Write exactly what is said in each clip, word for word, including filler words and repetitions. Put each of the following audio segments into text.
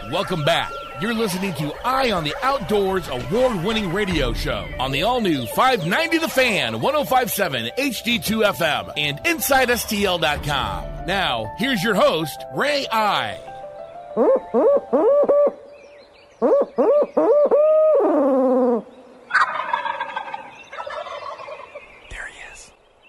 Welcome back. You're listening to Eye on the Outdoors award-winning radio show on the all-new five ninety The Fan, one oh five point seven H D two F M, and Inside S T L dot com. Now, here's your host, Ray Eye. There he is.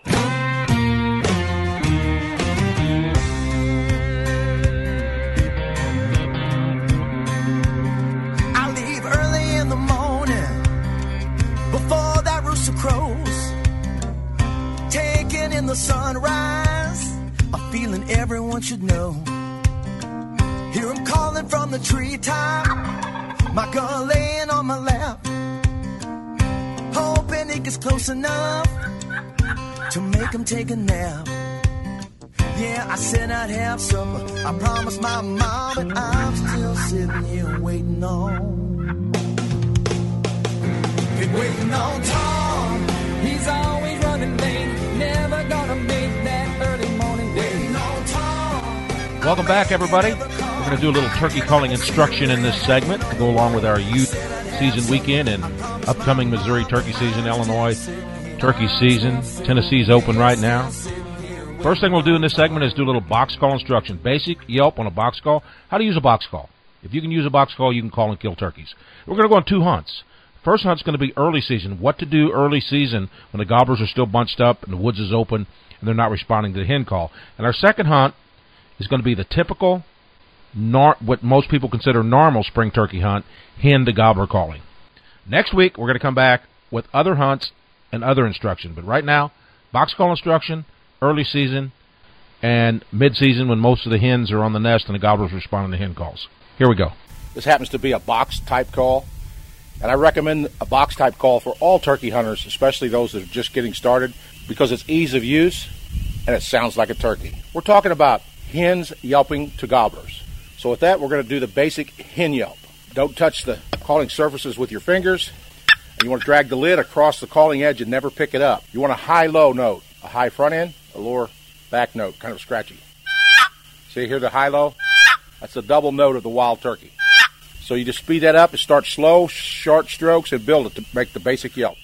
I leave early in the morning before that rooster crows, taking in the sunrise, a feeling everyone should know. Hear him calling from the treetop, my girl laying on my lap, hoping it gets close enough to make him take a nap. Yeah, I said I'd have supper, I promised my mom, but I'm still sitting here waiting on. Been waiting on Tom, he's always running late, never gonna make that early morning waiting on Tom. Welcome back, everybody. We're going to do a little turkey calling instruction in this segment to go along with our youth season weekend and upcoming Missouri turkey season, Illinois turkey season. Tennessee's open right now. First thing we'll do in this segment is do a little box call instruction. Basic Yelp on a box call. How to use a box call. If you can use a box call, you can call and kill turkeys. We're going to go on two hunts. First hunt's going to be early season. What to do early season when the gobblers are still bunched up and the woods is open and they're not responding to the hen call. And our second hunt is going to be the typical, nor- what most people consider normal spring turkey hunt, hen to gobbler calling. Next week, we're going to come back with other hunts and other instruction. But right now, box call instruction, early season, and mid-season when most of the hens are on the nest and the gobblers responding to hen calls. Here we go. This happens to be a box-type call, and I recommend a box-type call for all turkey hunters, especially those that are just getting started, because it's ease of use and it sounds like a turkey. We're talking about hens yelping to gobblers. So with that, we're going to do the basic hen yelp. Don't touch the calling surfaces with your fingers. And you want to drag the lid across the calling edge and never pick it up. You want a high-low note, a high front end, a lower back note, kind of scratchy. See here the high-low? That's the double note of the wild turkey. So you just speed that up and start slow, short strokes and build it to make the basic yelp.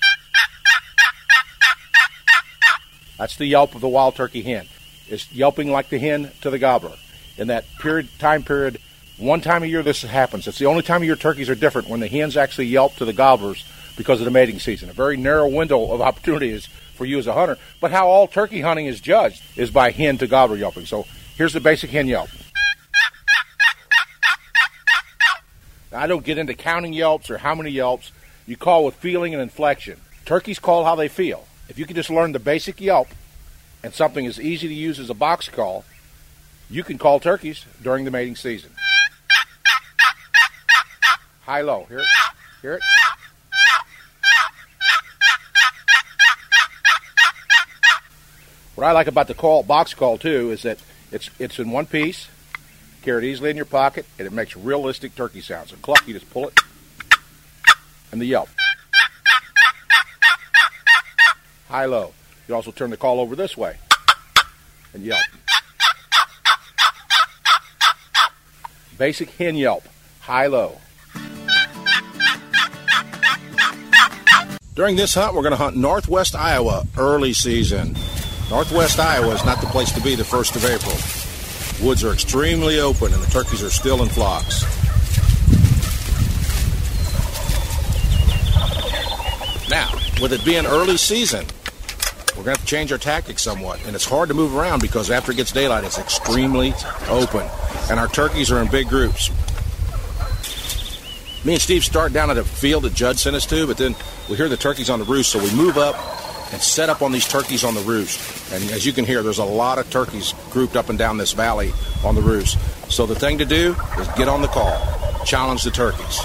That's the yelp of the wild turkey hen. It's yelping like the hen to the gobbler. In that period, time period, one time a year this happens. It's the only time of year turkeys are different, when the hens actually yelp to the gobblers because of the mating season. A very narrow window of opportunity is for you as a hunter. But how all turkey hunting is judged is by hen to gobbler yelping. So here's the basic hen yelp. Now, I don't get into counting yelps or how many yelps. You call with feeling and inflection. Turkeys call how they feel. If you can just learn the basic yelp and something as easy to use as a box call, you can call turkeys during the mating season. High-low. Hear it? Hear it? What I like about the call, box call, too, is that it's it's in one piece, carry it easily in your pocket, and it makes realistic turkey sounds. So cluck, you just pull it, and the yelp. High-low. You also turn the call over this way and yelp. Basic hen yelp. High-low. During this hunt, we're going to hunt northwest Iowa early season. Northwest Iowa is not the place to be the first of April. Woods are extremely open and the turkeys are still in flocks. Now, with it being early season, we're going to have to change our tactics somewhat. And it's hard to move around because after it gets daylight, it's extremely open. And our turkeys are in big groups. Me and Steve start down at a field that Judd sent us to, but then we hear the turkeys on the roost, so we move up and set up on these turkeys on the roost. And as you can hear, there's a lot of turkeys grouped up and down this valley on the roost. So the thing to do is get on the call, challenge the turkeys.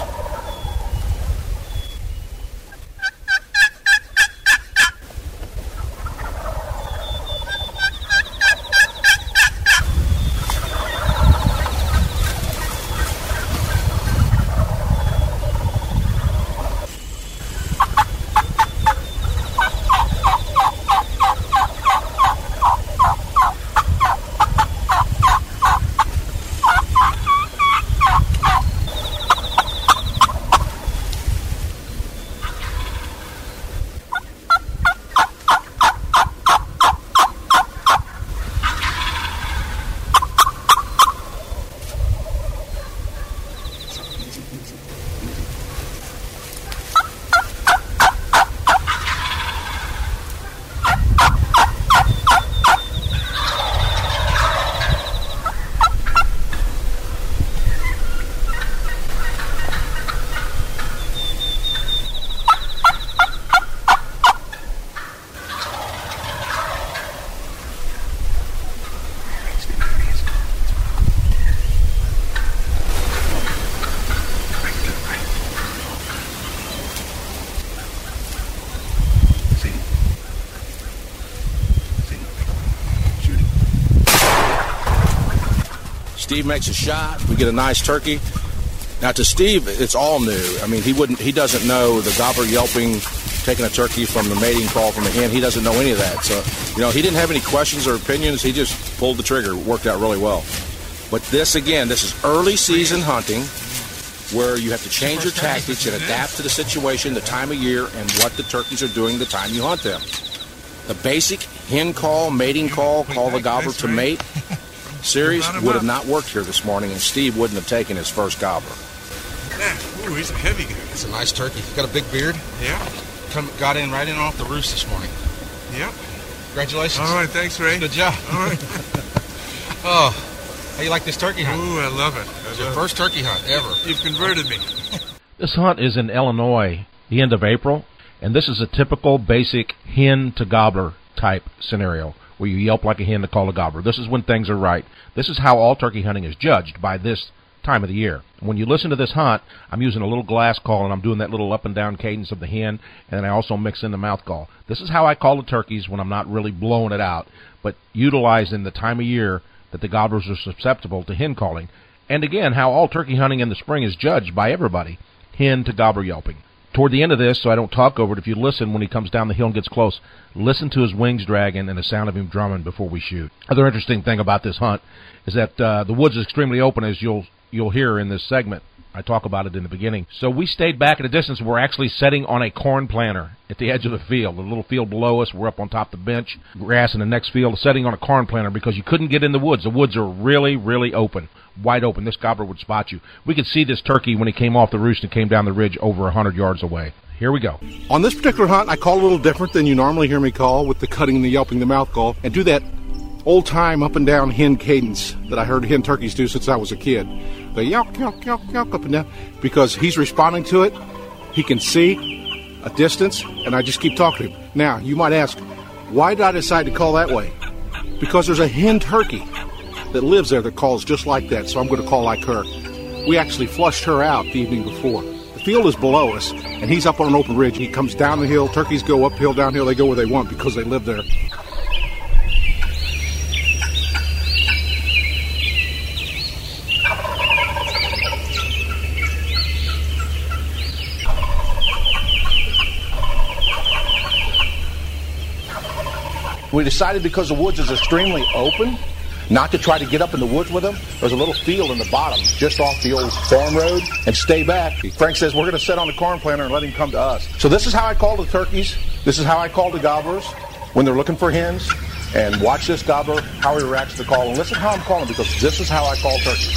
Steve makes a shot. We get a nice turkey. Now, to Steve, it's all new. I mean, he wouldn't. He doesn't know the gobbler yelping, taking a turkey from the mating call from the hen. He doesn't know any of that. So, you know, he didn't have any questions or opinions. He just pulled the trigger. It worked out really well. But this, again, this is early season hunting where you have to change your tactics and adapt to the situation, the time of year, and what the turkeys are doing the time you hunt them. The basic hen call, mating call, call the gobbler to mate series would have not worked here this morning, and Steve wouldn't have taken his first gobbler. Yeah, ooh, he's a heavy guy. It's a nice turkey. He's got a big beard. Yeah. Come, got in right in off the roost this morning. Yep. Congratulations. All right, thanks, Ray. Good job. All right. Oh, how you like this turkey hunt? Ooh, I love it. I It's love your it. first turkey hunt ever. You've converted me. This hunt is in Illinois, the end of April, and this is a typical basic hen to gobbler type scenario where you yelp like a hen to call a gobbler. This is when things are right. This is how all turkey hunting is judged by this time of the year. When you listen to this hunt, I'm using a little glass call, and I'm doing that little up and down cadence of the hen, and then I also mix in the mouth call. This is how I call the turkeys when I'm not really blowing it out, but utilizing the time of year that the gobblers are susceptible to hen calling. And again, how all turkey hunting in the spring is judged by everybody, hen to gobbler yelping. Toward the end of this, so I don't talk over it, if you listen when he comes down the hill and gets close, listen to his wings dragging and the sound of him drumming before we shoot. Other interesting thing about this hunt is that uh, the woods is extremely open, as you'll you'll hear in this segment. I talk about it in the beginning. So we stayed back at a distance. We're actually setting on a corn planter at the edge of the field. The little field below us, we're up on top of the bench, grass in the next field, setting on a corn planter because you couldn't get in the woods. The woods are really, really open, wide open. This gobbler would spot you. We could see this turkey when he came off the roost and came down the ridge over one hundred yards away. Here we go. On this particular hunt, I call a little different than you normally hear me call with the cutting and the yelping, the mouth call, and do that old-time up-and-down hen cadence that I heard hen turkeys do since I was a kid. The yelp, yelp, yelp, yelp, up and down, because he's responding to it. He can see a distance, and I just keep talking to him. Now, you might ask, why did I decide to call that way? Because there's a hen turkey that lives there that calls just like that, so I'm going to call like her. We actually flushed her out the evening before. The field is below us, and he's up on an open ridge. He comes down the hill. Turkeys go uphill, downhill. They go where they want because they live there. We decided because the woods is extremely open, not to try to get up in the woods with them. There's a little field in the bottom, just off the old farm road, and stay back. Frank says we're going to set on the corn planter and let him come to us. So this is how I call the turkeys. This is how I call the gobblers when they're looking for hens. And watch this gobbler, how he reacts to the call. And listen how I'm calling, because this is how I call turkeys.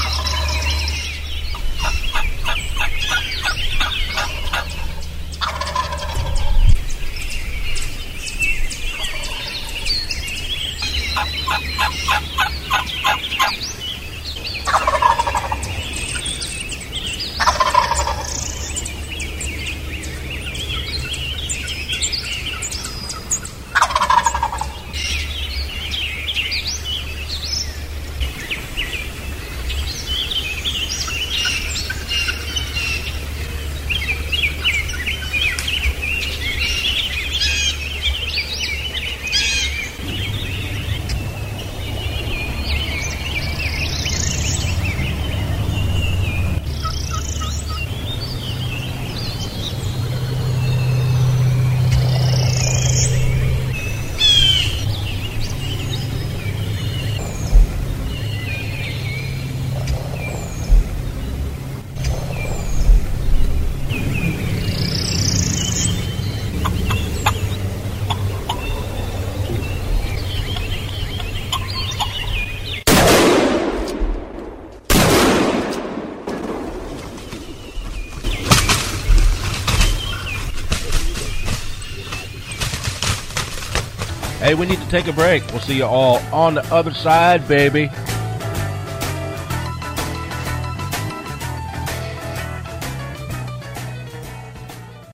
Hey, we need to take a break. We'll see you all on the other side, baby.